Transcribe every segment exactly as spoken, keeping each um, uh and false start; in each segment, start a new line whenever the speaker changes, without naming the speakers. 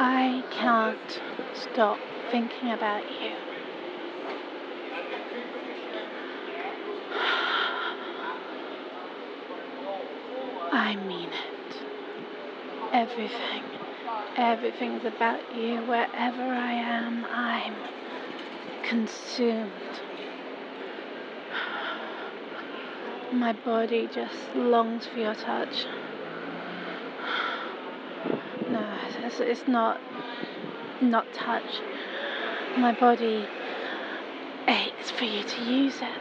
I can't stop thinking about you. I mean it. Everything. Everything's about you. Wherever I am, I'm consumed. My body just longs for your touch. No, it's, it's not not touch. My body aches for you to use it.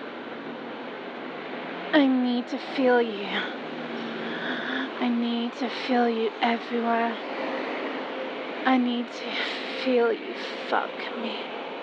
I need to feel you. I need to feel you everywhere. I need to feel you fuck me.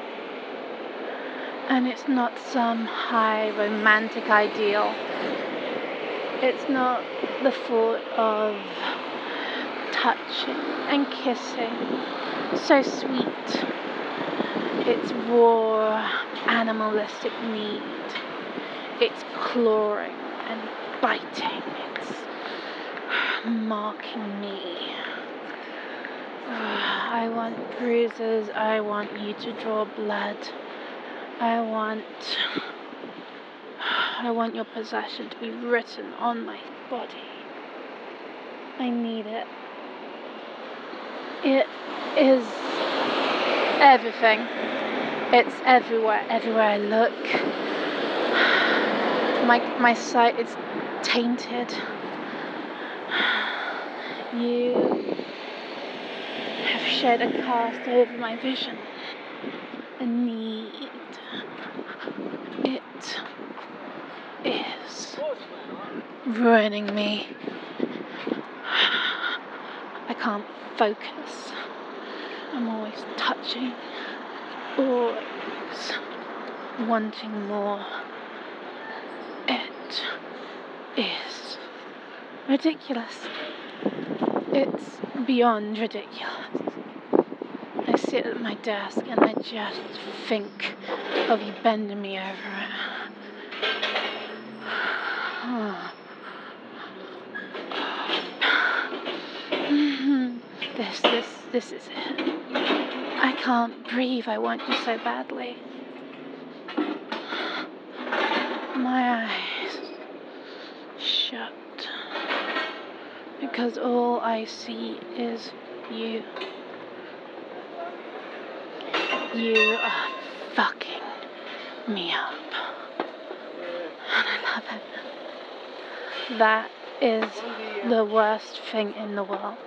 And it's not some high romantic ideal. It's not the thought of touching and kissing. So sweet. It's raw, animalistic need. It's clawing and biting. It's marking me. I want bruises. I want you to draw blood. I want... I want your possession to be written on my body. I need it. It is everything. It's everywhere. Everywhere I look. My my sight is tainted. You have shed a cast over my vision. A need. It is ruining me. I can't focus. I'm always touching, always wanting more. It is ridiculous. It's beyond ridiculous. I sit at my desk and I just think of you bending me over it. Oh. This, this, this is it. I can't breathe. I want you so badly. My eyes shut because all I see is you. You are fucking me up. And I love it. That is the worst thing in the world.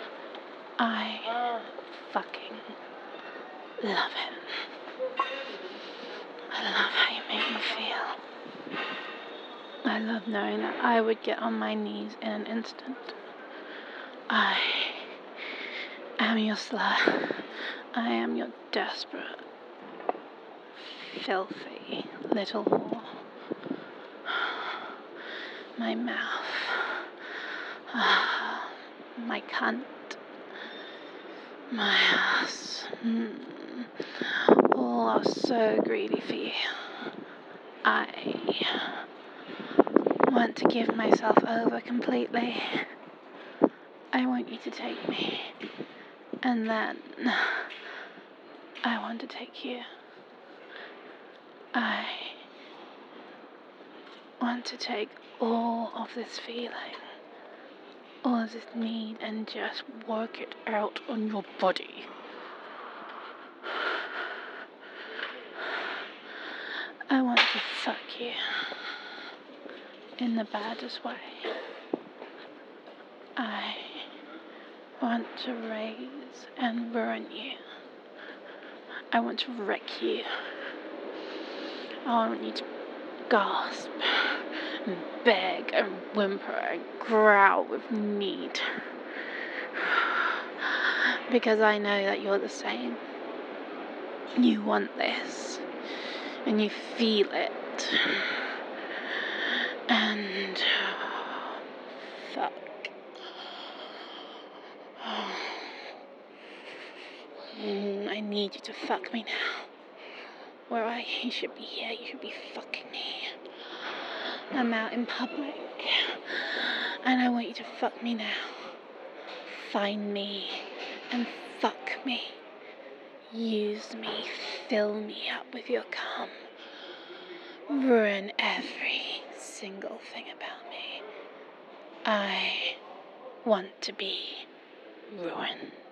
I fucking love it. I love how you make me feel. I love knowing that I would get on my knees in an instant. I am your slut. I am your desperate, filthy little whore. My mouth. My cunt. My ass. Mm. All are so greedy for you. I want to give myself over completely. I want you to take me. And then I want to take you. I want to take all of this feeling, all of this need, and just work it out on your body. I want to fuck you in the baddest way. I want to raise and ruin you. I want to wreck you. I want you to gasp and beg and whimper and growl with need. Because I know that you're the same. You want this. And you feel it. And fuck. Mm, I need you to fuck me now. Where I, you should be here, you should be fucking me. I'm out in public, and I want you to fuck me now. Find me, and fuck me. Use me, fill me up with your cum. Ruin every single thing about me. I want to be ruined.